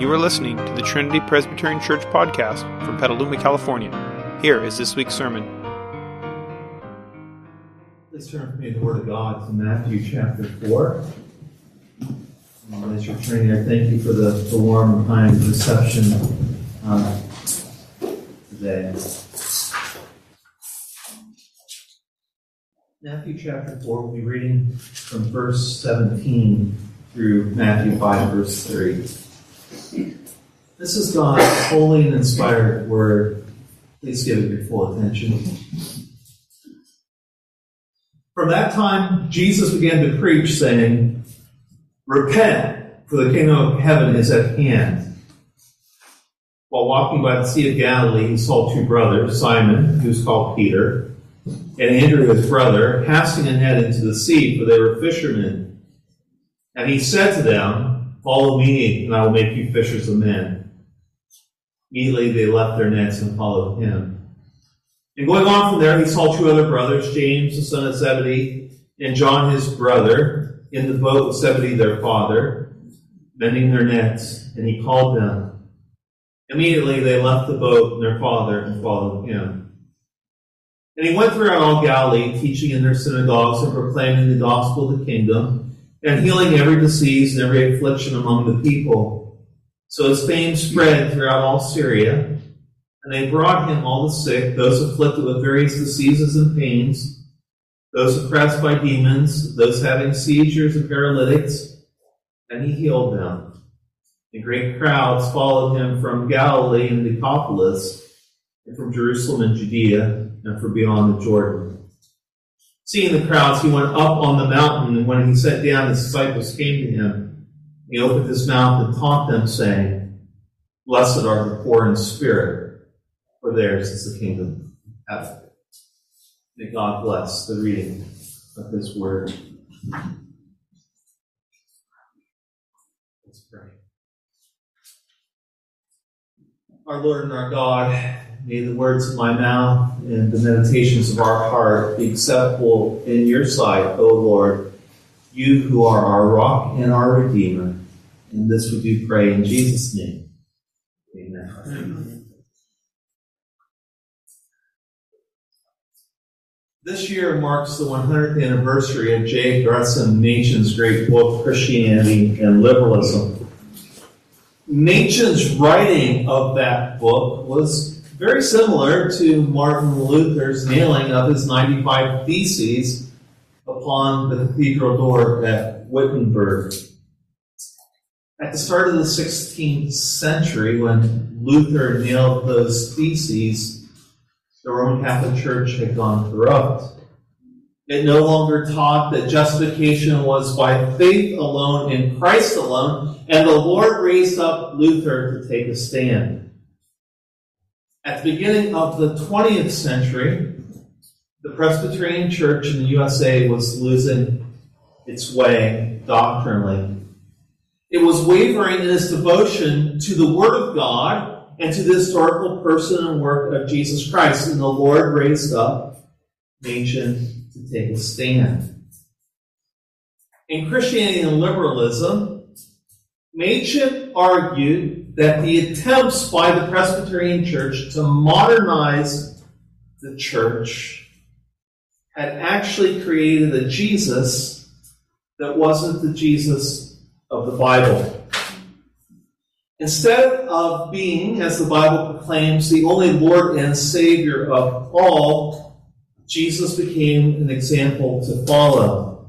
You are listening to the Trinity Presbyterian Church podcast from Petaluma, California. Here is this week's sermon. Please turn with me in the Word of God to Matthew chapter 4. As you're turning there, thank you for the warm and kind reception today. Matthew chapter 4, we'll be reading from verse 17 through Matthew 5, verse 3. This is God's holy and inspired word. Please give it your full attention. From that time, Jesus began to preach, saying, "Repent, for the kingdom of heaven is at hand." While walking by the Sea of Galilee, he saw two brothers, Simon, who was called Peter, and Andrew his brother, casting a net into the sea, for they were fishermen. And he said to them, "Follow me, and I will make you fishers of men." Immediately they left their nets and followed him. And going on from there, he saw two other brothers, James, the son of Zebedee, and John, his brother, in the boat with Zebedee, their father, mending their nets, and he called them. Immediately they left the boat and their father and followed him. And he went throughout all Galilee, teaching in their synagogues and proclaiming the gospel of the kingdom, and healing every disease and every affliction among the people. So his fame spread throughout all Syria, and they brought him all the sick, those afflicted with various diseases and pains, those oppressed by demons, those having seizures and paralytics, and he healed them. And great crowds followed him from Galilee and Decapolis, and from Jerusalem and Judea, and from beyond the Jordan. Seeing the crowds, he went up on the mountain, and when he sat down, his disciples came to him. He opened his mouth and taught them, saying, "Blessed are the poor in spirit, for theirs is the kingdom of heaven." May God bless the reading of his word. Let's pray. Our Lord and our God, may the words of my mouth and the meditations of our heart be acceptable in your sight, O Lord, you who are our rock and our Redeemer. And this we do pray in Jesus' name. Amen. This year marks the 100th anniversary of J. Gresham Machen's great book, Christianity and Liberalism. Machen's writing of that book was very similar to Martin Luther's nailing of his 95 Theses upon the cathedral door at Wittenberg. At the start of the 16th century, when Luther nailed those theses, the Roman Catholic Church had gone corrupt. It no longer taught that justification was by faith alone in Christ alone, and the Lord raised up Luther to take a stand. At the beginning of the 20th century, the Presbyterian Church in the USA was losing its way doctrinally. It was wavering in its devotion to the Word of God and to the historical person and work of Jesus Christ, and the Lord raised up Machen to take a stand. In Christianity and Liberalism, Machen argued that the attempts by the Presbyterian Church to modernize the church had actually created a Jesus that wasn't the Jesus of the Bible. Instead of being, as the Bible proclaims, the only Lord and Savior of all, Jesus became an example to follow.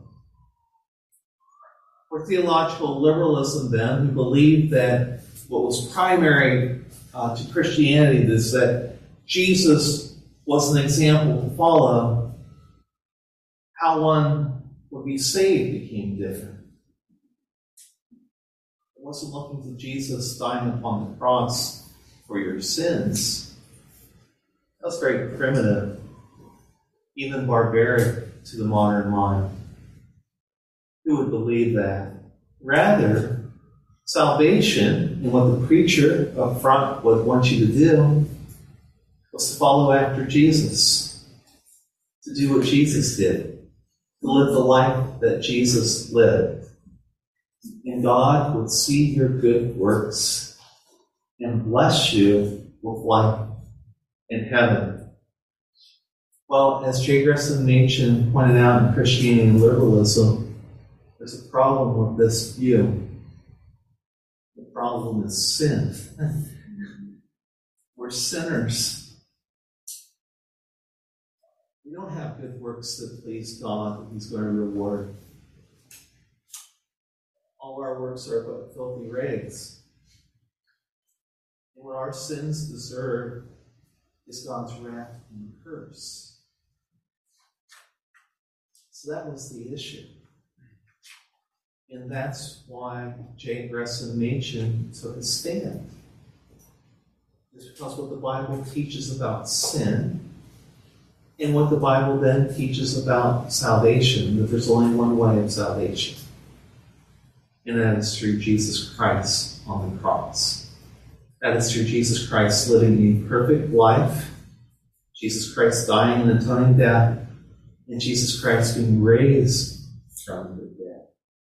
For theological liberalism, then, who believed that what was primary to Christianity is that Jesus was an example to follow, how one would be saved became different. It wasn't looking to Jesus dying upon the cross for your sins. That was very primitive, even barbaric to the modern mind. Who would believe that? Rather, salvation, and what the preacher up front would want you to do, was to follow after Jesus, to do what Jesus did, to live the life that Jesus lived. And God would see your good works and bless you with life in heaven. Well, as J. Gresham Machen pointed out in Christianity and Liberalism, there's a problem with this view. The problem is sin. We're sinners. We don't have good works to please God that He's going to reward. All our works are but filthy rags. And what our sins deserve is God's wrath and curse. So that was the issue. And that's why J. Gresham Machen took a stand. It's because what the Bible teaches about sin and what the Bible then teaches about salvation, that there's only one way of salvation. And that is through Jesus Christ on the cross. That is through Jesus Christ living a perfect life, Jesus Christ dying an atoning death, and Jesus Christ being raised from the dead.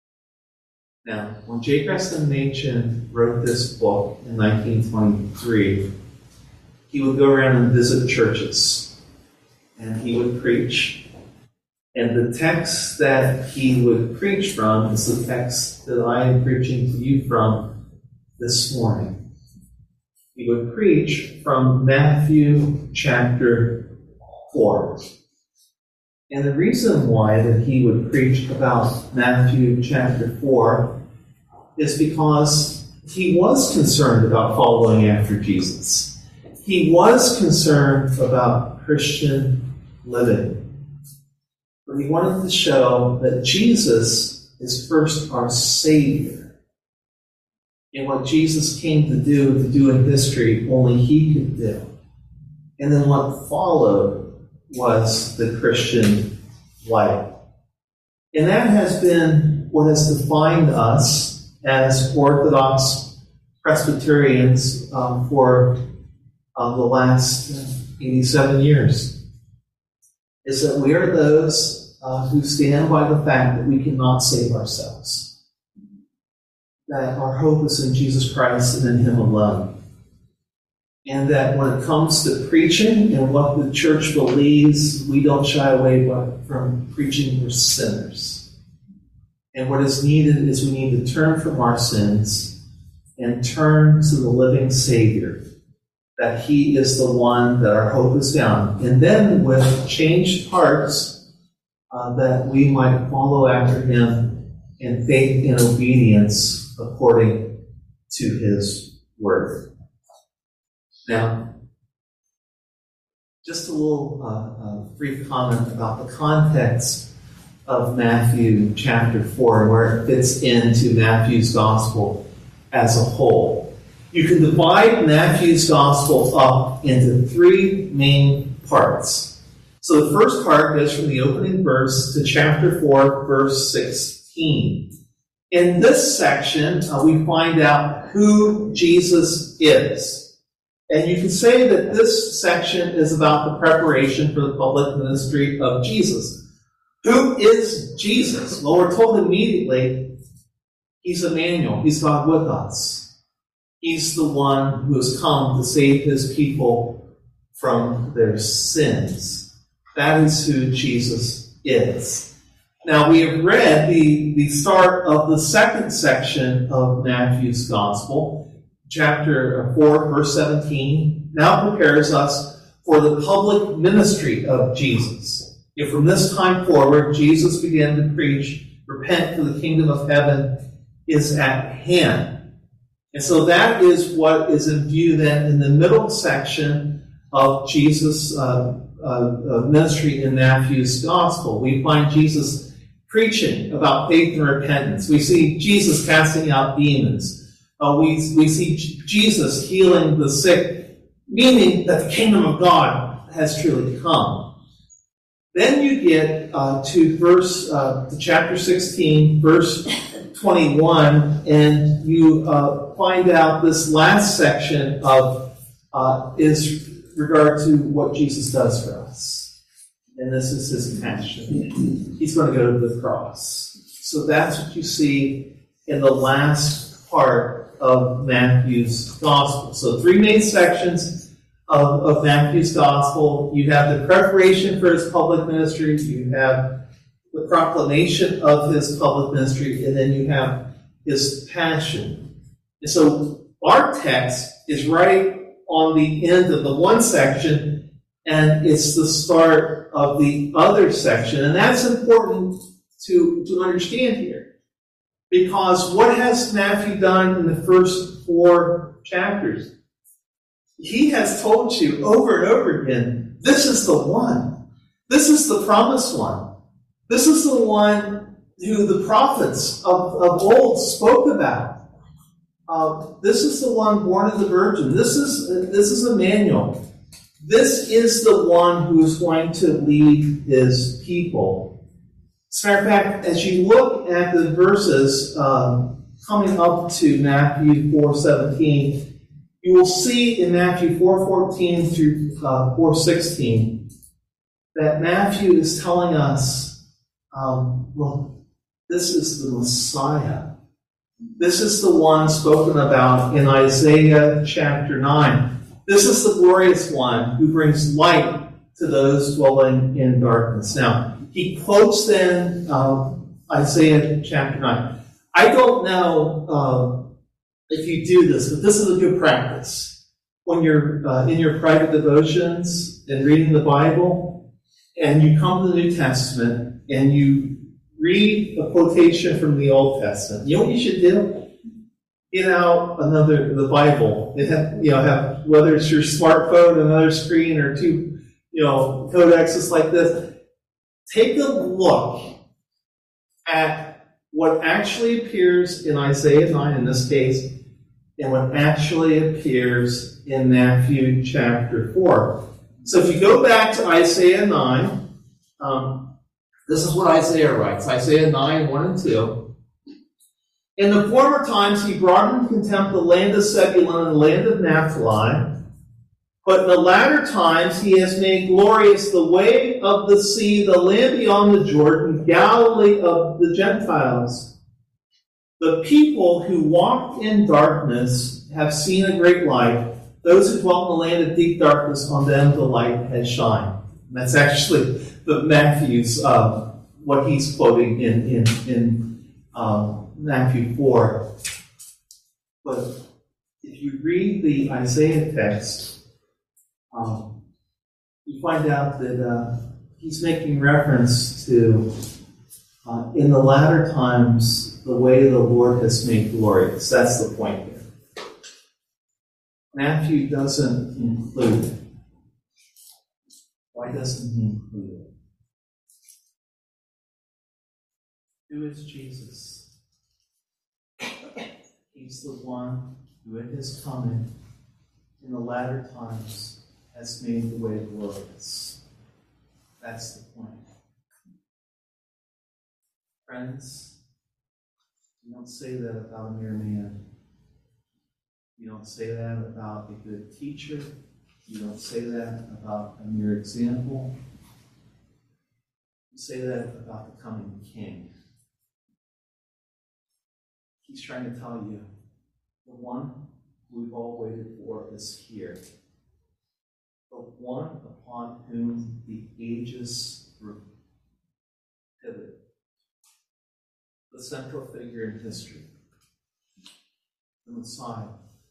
Now, when J. Gresham Machen wrote this book in 1923, he would go around and visit churches, and he would preach. And the text that he would preach from is the text that I am preaching to you from this morning. He would preach from Matthew chapter 4. And the reason why that he would preach about Matthew chapter 4 is because he was concerned about following after Jesus. He was concerned about Christian living. But he wanted to show that Jesus is first our Savior. And what Jesus came to do in history, only He could do. And then what followed was the Christian life. And that has been what has defined us as Orthodox Presbyterians for the last 87 years. Is that we are those who stand by the fact that we cannot save ourselves. That our hope is in Jesus Christ and in Him alone. And that when it comes to preaching and what the church believes, we don't shy away from preaching we're sinners. And what is needed is we need to turn from our sins and turn to the living Savior. That He is the one that our hope is found. And then with changed hearts, that we might follow after Him in faith and obedience according to His Word. Now, just a little brief comment about the context of Matthew chapter 4 and where it fits into Matthew's Gospel as a whole. You can divide Matthew's Gospel up into three main parts. So the first part goes from the opening verse to chapter 4, verse 16. In this section, we find out who Jesus is. And you can say that this section is about the preparation for the public ministry of Jesus. Who is Jesus? Well, we're told immediately He's Emmanuel. He's God with us. He's the one who has come to save His people from their sins. That is who Jesus is. Now, we have read the start of the second section of Matthew's Gospel. Chapter 4, verse 17, now prepares us for the public ministry of Jesus. If from this time forward, Jesus began to preach, repent, for the kingdom of heaven is at hand. And so that is what is in view then in the middle section of Jesus' ministry in Matthew's Gospel. We find Jesus preaching about faith and repentance. We see Jesus casting out demons. We see Jesus healing the sick, meaning that the kingdom of God has truly come. Then you get to chapter 16, verse 21, and you find out this last section of is regard to what Jesus does for us. And this is His passion. He's going to go to the cross. So that's what you see in the last part of Matthew's Gospel. So 3 main sections of Matthew's Gospel. You have the preparation for his public ministry, you have the proclamation of his public ministry, and then you have his passion. And so our text is right on the end of the one section, and it's the start of the other section. And that's important to understand here. Because what has Matthew done in the first 4 chapters? He has told you over and over again, this is the one. This is the promised one. This is the one who the prophets of old spoke about. This is the one born of the Virgin. This is Emmanuel. This is the one who is going to lead his people. As a matter of fact, as you look at the verses coming up to Matthew 4:17, you will see in Matthew 4:14 through 4:16 that Matthew is telling us, well, this is the Messiah. This is the one spoken about in Isaiah chapter 9. This is the glorious one who brings light to those dwelling in darkness. Now, he quotes then Isaiah chapter 9. I don't know if you do this, but this is a good practice. When you're in your private devotions and reading the Bible, and you come to the New Testament, and you read a quotation from the Old Testament, you know what you should do? Get out the Bible. Have whether it's your smartphone, another screen, or 2, codexes like this. Take a look at what actually appears in Isaiah 9 in this case, and what actually appears in Matthew chapter 4. So if you go back to Isaiah 9, this is what Isaiah writes. Isaiah 9, 1 and 2. In the former times he brought into contempt the land of Zebulun and the land of Naphtali, but in the latter times he has made glorious the way of the sea, the land beyond the Jordan, Galilee of the Gentiles. The people who walked in darkness have seen a great light. Those who dwelt in the land of deep darkness, on them the light has shined. And that's actually the Matthew's, what he's quoting in Matthew 4. But if you read the Isaiah text, you find out that he's making reference to, in the latter times, the way the Lord has made glorious. That's the point here. Matthew doesn't include it. Why doesn't he include it? Who is Jesus? He's the one who in his coming in the latter times has made the way glorious. That's the point. Friends, you don't say that about a mere man. You don't say that about a good teacher. You don't say that about a mere example. You say that about the coming King. He's trying to tell you, the one we've all waited for is here. The one upon whom the ages pivot. The central figure in history. The Messiah.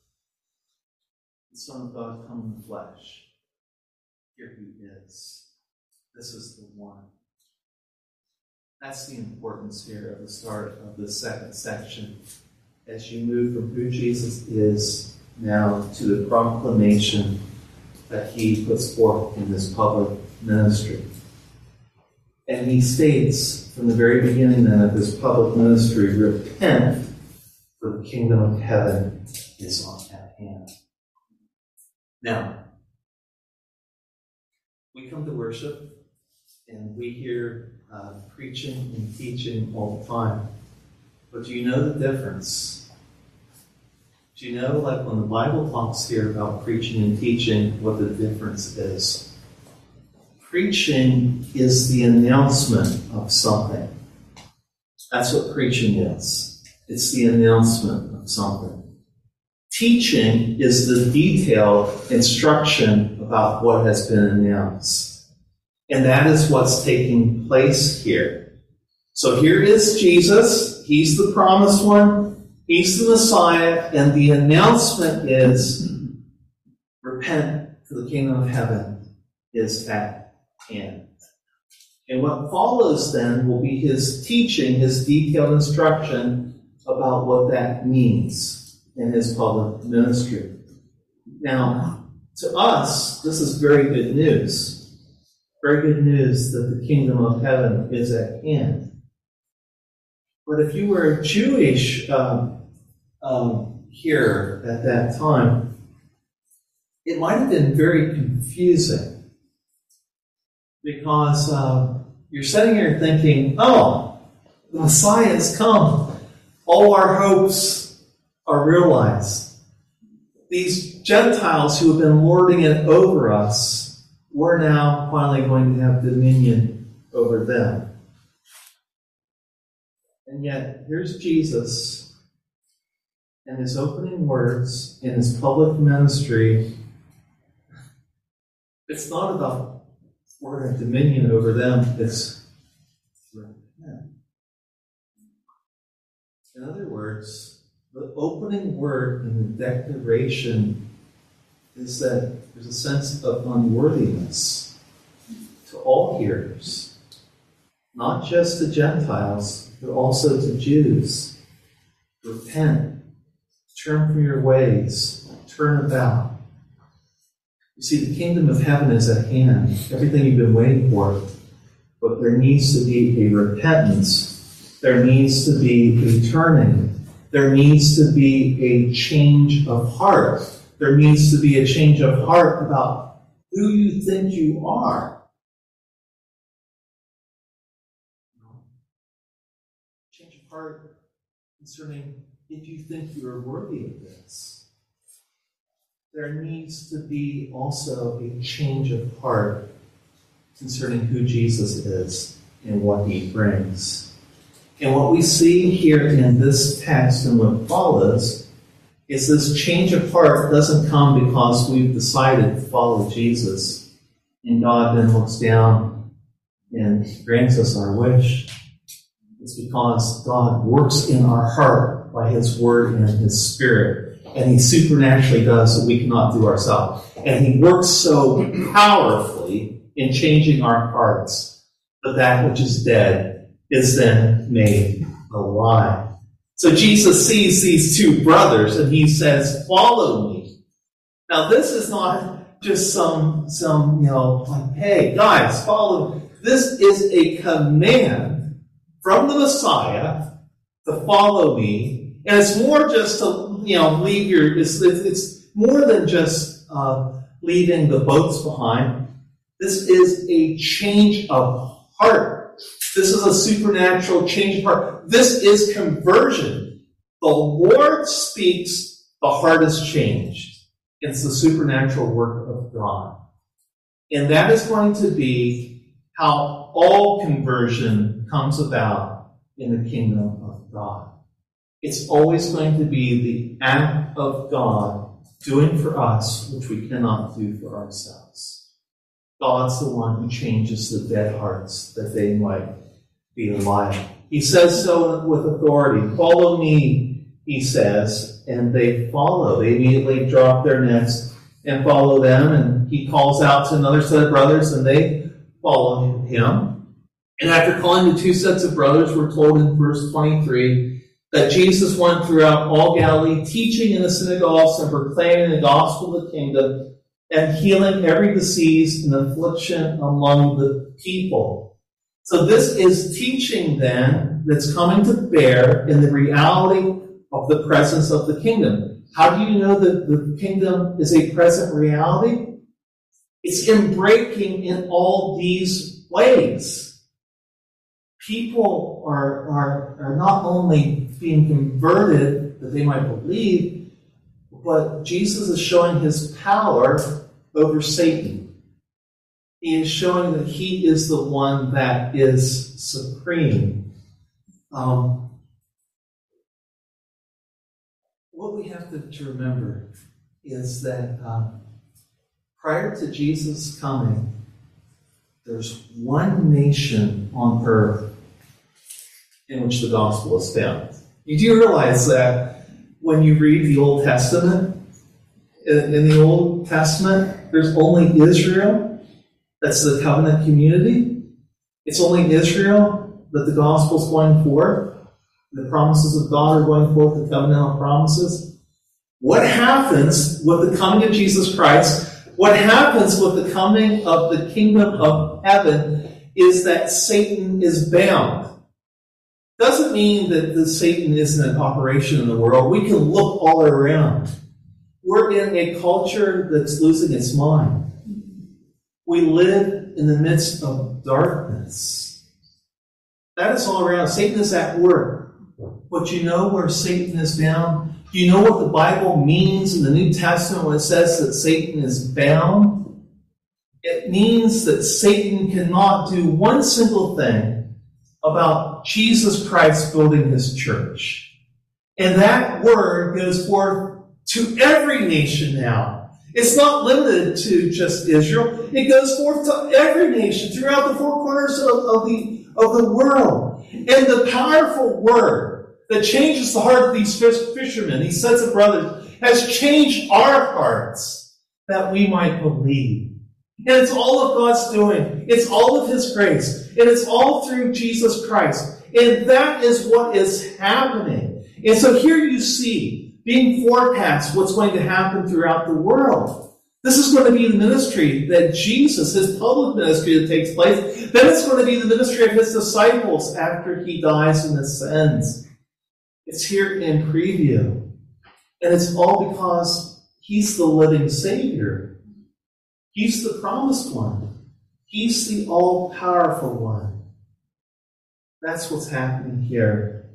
The Son of God come in the flesh. Here he is. This is the one. That's the importance here of the start of the second section. As you move from who Jesus is now to the proclamation that he puts forth in this public ministry. And he states from the very beginning then of his public ministry, repent, for the kingdom of heaven is at hand. Now, we come to worship and we hear preaching and teaching all the time. But do you know the difference? Do you know, like when the Bible talks here about preaching and teaching, what the difference is? Preaching is the announcement of something. That's what preaching is. It's the announcement of something. Teaching is the detailed instruction about what has been announced. And that is what's taking place here. So here is Jesus. He's the promised one. He's the Messiah. And the announcement is, repent, for the kingdom of heaven is at hand. And what follows then will be his teaching, his detailed instruction about what that means in his public ministry. Now, to us, this is very good news. Very good news that the kingdom of heaven is at hand. But if you were Jewish here at that time, it might have been very confusing. Because you're sitting here thinking, oh, the Messiah has come. All our hopes are realized. These Gentiles who have been lording it over us, we're now finally going to have dominion over them. And yet, here's Jesus and his opening words in his public ministry. It's not about we're going to have dominion over them. It's repent. In other words, the opening word in the declaration is that there's a sense of unworthiness to all hearers, not just to Gentiles, but also to Jews. Repent, turn from your ways, turn about. You see, the kingdom of heaven is at hand, everything you've been waiting for, but there needs to be a repentance. There needs to be a turning. There needs to be a change of heart. There needs to be a change of heart about who you think you are. Change of heart concerning if you think you are worthy of this. There needs to be also a change of heart concerning who Jesus is and what he brings. And what we see here in this text and what follows is this change of heart doesn't come because we've decided to follow Jesus and God then looks down and grants us our wish. It's because God works in our heart by his word and his spirit. And he supernaturally does what we cannot do ourselves. And he works so powerfully in changing our hearts that that which is dead is then made alive. So Jesus sees these two brothers and he says, follow me. Now this is not just some like, hey, guys, follow me. This is a command from the Messiah to follow me. And it's more just to, leave it's more than just leaving the boats behind. This is a change of heart. This is a supernatural change of heart. This is conversion. The Lord speaks, the heart is changed. It's the supernatural work of God. And that is going to be how all conversion comes about in the kingdom of God. It's always going to be the act of God doing for us which we cannot do for ourselves. God's the one who changes the dead hearts that they might be alive. He says so with authority. Follow me, he says, and they follow. They immediately drop their nets and follow them, and he calls out to another set of brothers, and they follow him. And after calling the two sets of brothers, we're told in verse 23 that Jesus went throughout all Galilee, teaching in the synagogues and proclaiming the gospel of the kingdom and healing every disease and affliction among the people. So this is teaching then that's coming to bear in the reality of the presence of the kingdom. How do you know that the kingdom is a present reality? It's in breaking in all these ways. People are not only being converted that they might believe, but Jesus is showing his power over Satan. He is showing that he is the one that is supreme. what we have to remember is that prior to Jesus coming, there's one nation on earth in which the gospel is found. You do realize that when you read the Old Testament, in the Old Testament, there's only Israel that's the covenant community. It's only Israel that the gospel is going forth. The promises of God are going forth, the covenantal promises. What happens with the coming of Jesus Christ? What happens with the coming of the kingdom of heaven is that Satan is bound. Doesn't mean that the Satan isn't in operation in the world. We can look all around. We're in a culture that's losing its mind. We live in the midst of darkness. That is all around. Satan is at work. But you know where Satan is bound? Do you know what the Bible means in the New Testament when it says that Satan is bound? It means that Satan cannot do one single thing about Jesus Christ building his church. And that word goes forth to every nation now. It's not limited to just Israel. It goes forth to every nation throughout the four corners of the world. And the powerful word that changes the heart of these fishermen, these sons of brothers, has changed our hearts that we might believe. And it's all of God's doing. It's all of his grace. And it's all through Jesus Christ. And that is what is happening. And so here you see, being forecast what's going to happen throughout the world. This is going to be the ministry that Jesus, his public ministry that takes place. Then it's going to be the ministry of his disciples after he dies and ascends. It's here in preview. And it's all because he's the living Savior. He's the promised one. He's the all-powerful one. That's what's happening here.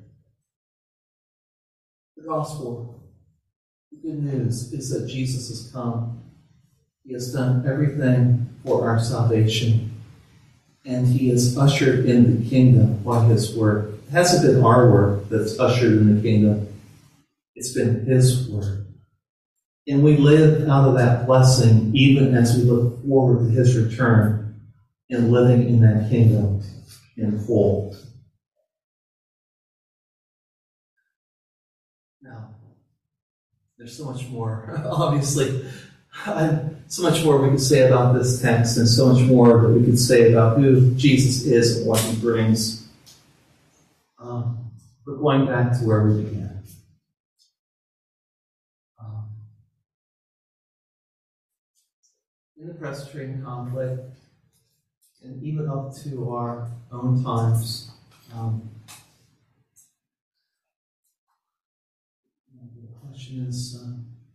The gospel, the good news is that Jesus has come. He has done everything for our salvation. And he has ushered in the kingdom by his work. It hasn't been our work that's ushered in the kingdom. It's been his work. And we live out of that blessing even as we look forward to his return and living in that kingdom in full. Now, there's so much more, obviously. So much more we could say about this text, and so much more that we could say about who Jesus is and what he brings. But going back to where we began. In the Presbyterian conflict, and even up to our own times, the question is,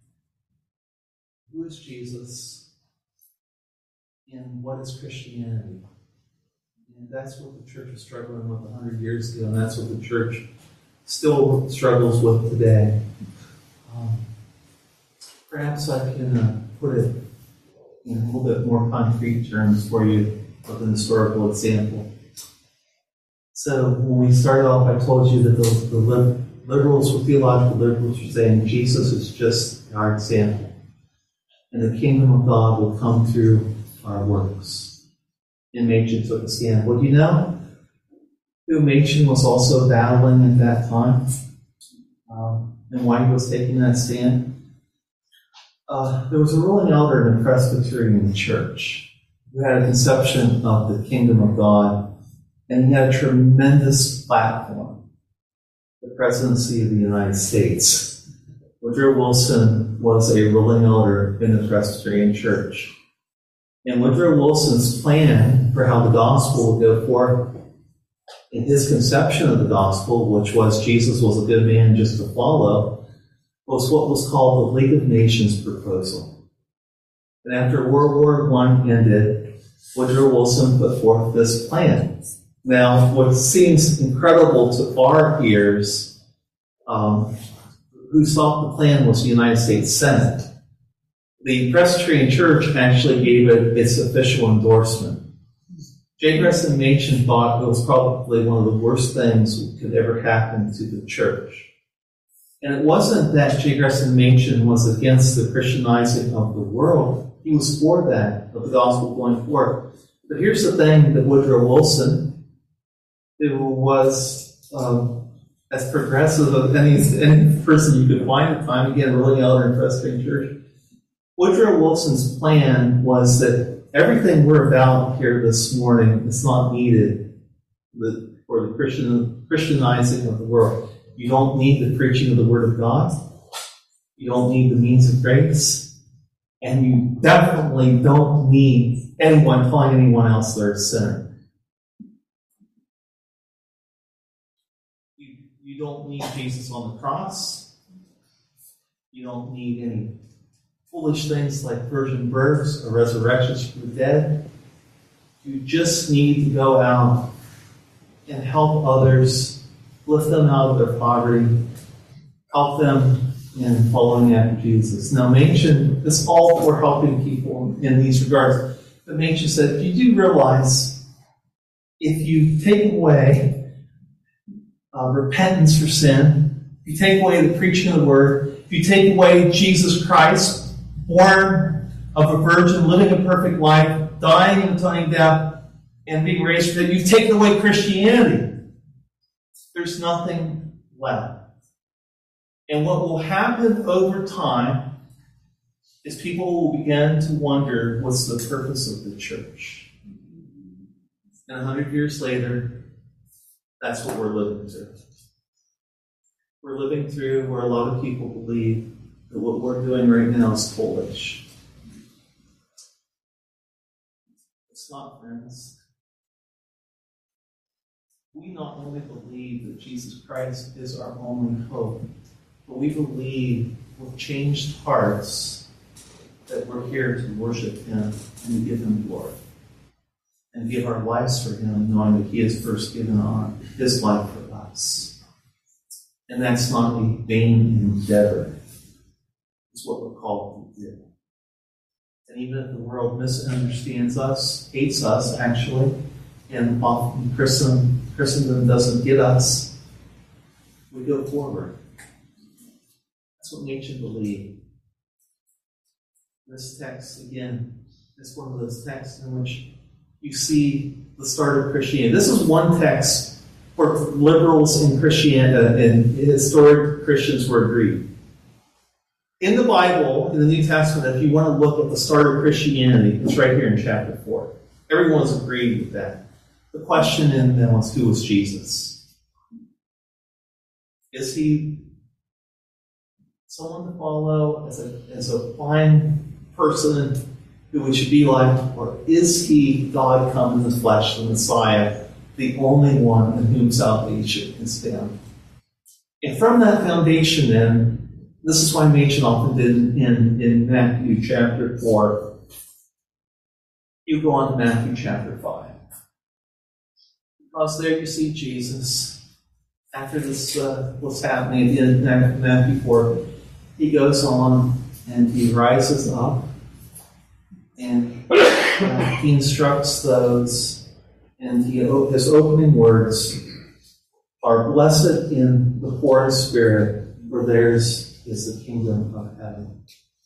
who is Jesus and what is Christianity? And that's what the church was struggling with 100 years ago, and that's what the church still struggles with today. Perhaps I can put it in a little bit more concrete terms for you with an historical example. So when we started off, I told you that the liberals, theological liberals, were saying Jesus is just our example. And the kingdom of God will come through our works. And Machen took a stand. Well, do you know who Machen was also battling at that time? And why he was taking that stand? There was a ruling elder in the Presbyterian Church who had a conception of the kingdom of God, and he had a tremendous platform, the presidency of the United States. Woodrow Wilson was a ruling elder in the Presbyterian Church. And Woodrow Wilson's plan for how the gospel would go forth, in his conception of the gospel, which was Jesus was a good man just to follow, was what was called the League of Nations proposal. And after World War I ended, Woodrow Wilson put forth this plan. Now, what seems incredible to our ears, who thought the plan was the United States Senate. The Presbyterian Church actually gave it its official endorsement. J. Gresham Machen thought it was probably one of the worst things that could ever happen to the church. And it wasn't that J. Gresham Machen was against the Christianizing of the world. He was for that, of the gospel going forth. But here's the thing that Woodrow Wilson, who was as progressive as any person you could find at the time, again, really elder in Presbyterian Church, Woodrow Wilson's plan was that everything we're about here this morning is not needed for the Christianizing of the world. You don't need the preaching of the Word of God. You don't need the means of grace. And you definitely don't need anyone telling anyone else they're a sinner. You don't need Jesus on the cross. You don't need any foolish things like virgin births or resurrections from the dead. You just need to go out and help others, lift them out of their poverty, help them in following after Jesus. Now, Machen is all for helping people in these regards. But Machen said, you do realize if you take away repentance for sin, if you take away the preaching of the Word, if you take away Jesus Christ, born of a virgin, living a perfect life, dying and atoning death, and being raised from the dead, you've taken away Christianity. There's nothing left. And what will happen over time is people will begin to wonder what's the purpose of the church. And 100 years later, that's what we're living through. We're living through where a lot of people believe that what we're doing right now is foolish. It's not, friends. We not only believe that Jesus Christ is our only hope, but we believe with changed hearts that we're here to worship Him and to give Him glory. And give our lives for Him, knowing that He has first given His life for us. And that's not a vain endeavor. It's what we're called to do. And even if the world misunderstands us, hates us actually, and often Christendom doesn't get us, we go forward. That's what Machen believed. This text, again, is one of those texts in which you see the start of Christianity. This is one text where liberals in Christianity and historic Christians were agreed. In the Bible, in the New Testament, if you want to look at the start of Christianity, it's right here in chapter 4. Everyone's agreed with that. The question then was, who was Jesus? Is He someone to follow as a fine person who we should be like, or is He God come in the flesh, the Messiah, the only one in whom salvation is found? And from that foundation then, this is why Machen often did in Matthew chapter 4. You go on to Matthew chapter 5. Because there you see Jesus, after this was happening at the end of Matthew 4, He goes on and He rises up and He instructs those, and His opening words are, blessed in the poor in spirit, for theirs is the kingdom of heaven.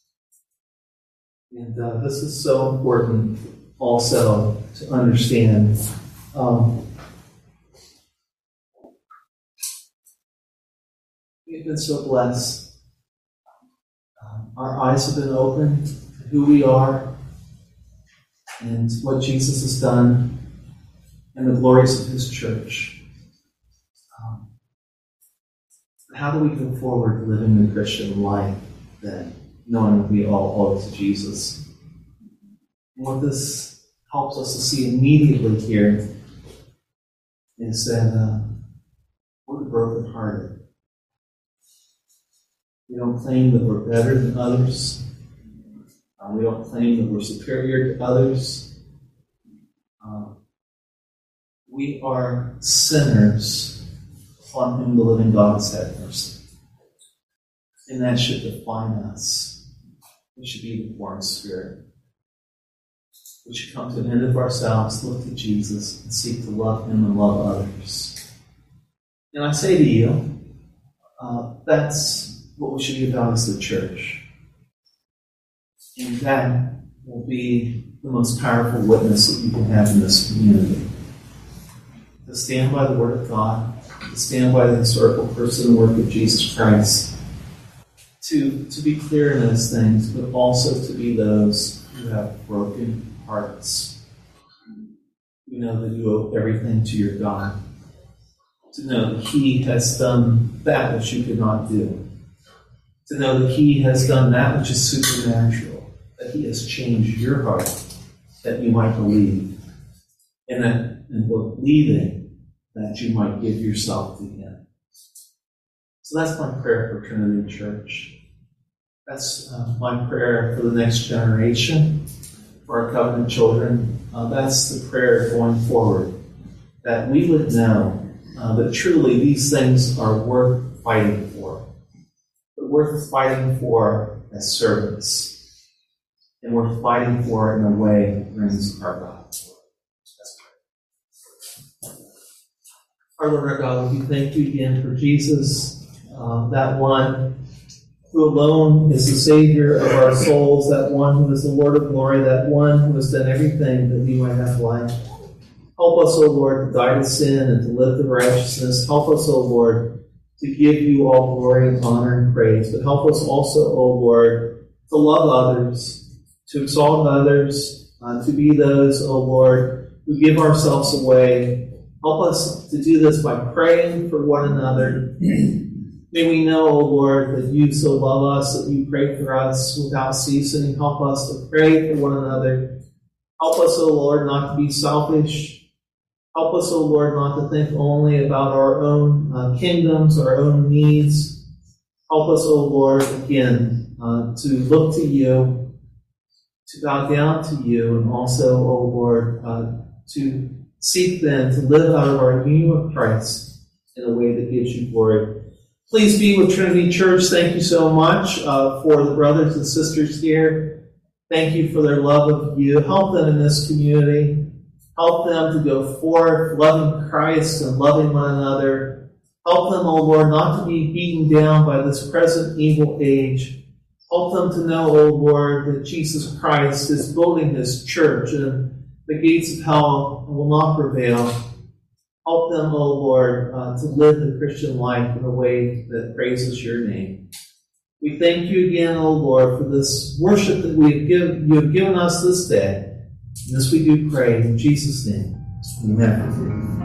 And this is so important also to understand. We've been so blessed. Our eyes have been opened to who we are and what Jesus has done and the glories of His church. How do we go forward living the Christian life then, knowing that we all owe it to Jesus? And what this helps us to see immediately here is that we're brokenhearted. We don't claim that we're better than others. We don't claim that we're superior to others. We are sinners on whom the living God has had mercy. And that should define us. We should be the poor in spirit. We should come to the end of ourselves, look to Jesus, and seek to love Him and love others. And I say to you, That's what we should be about as the church. And that will be the most powerful witness that you can have in this community. To stand by the Word of God, to stand by the historical person and work of Jesus Christ, to be clear in those things, but also to be those who have broken hearts. You know that you owe everything to your God. To know that He has done that which you could not do. To know that He has done that which is supernatural. That He has changed your heart, that you might believe. And that in believing, that you might give yourself to Him. So that's my prayer for Trinity Church. That's my prayer for the next generation, for our covenant children. That's the prayer going forward, that we would know that truly these things are worth fighting for. But worth fighting for as servants. And worth fighting for in a way that brings our God. Let's pray. Our Lord our God, we thank you again for Jesus, that one who alone is the Savior of our souls, that one who is the Lord of glory, that one who has done everything that we might have life. Help us, O Lord, to die to sin and to live the righteousness. Help us, O Lord, to give you all glory and honor and praise. But help us also, O Lord, to love others, to exalt others, to be those, O Lord, who give ourselves away. Help us to do this by praying for one another. May we know, O Lord, that you so love us, that you pray for us without ceasing. Help us to pray for one another. Help us, O Lord, not to be selfish. Help us, O Lord, not to think only about our own kingdoms, our own needs. Help us, O Lord, again, to look to you, to bow down to you, and also, O Lord, to seek then to live out of our union with Christ in a way that gives you glory. Please be with Trinity Church. Thank you so much for the brothers and sisters here. Thank you for their love of you. Help them in this community. Help them to go forth loving Christ and loving one another. Help them, O Lord, not to be beaten down by this present evil age. Help them to know, O Lord, that Jesus Christ is building His church and the gates of hell will not prevail. Help them, O Lord, to live the Christian life in a way that praises your name. We thank you again, O Lord, for this worship that you have given us this day. And this we do pray in Jesus' name. Amen.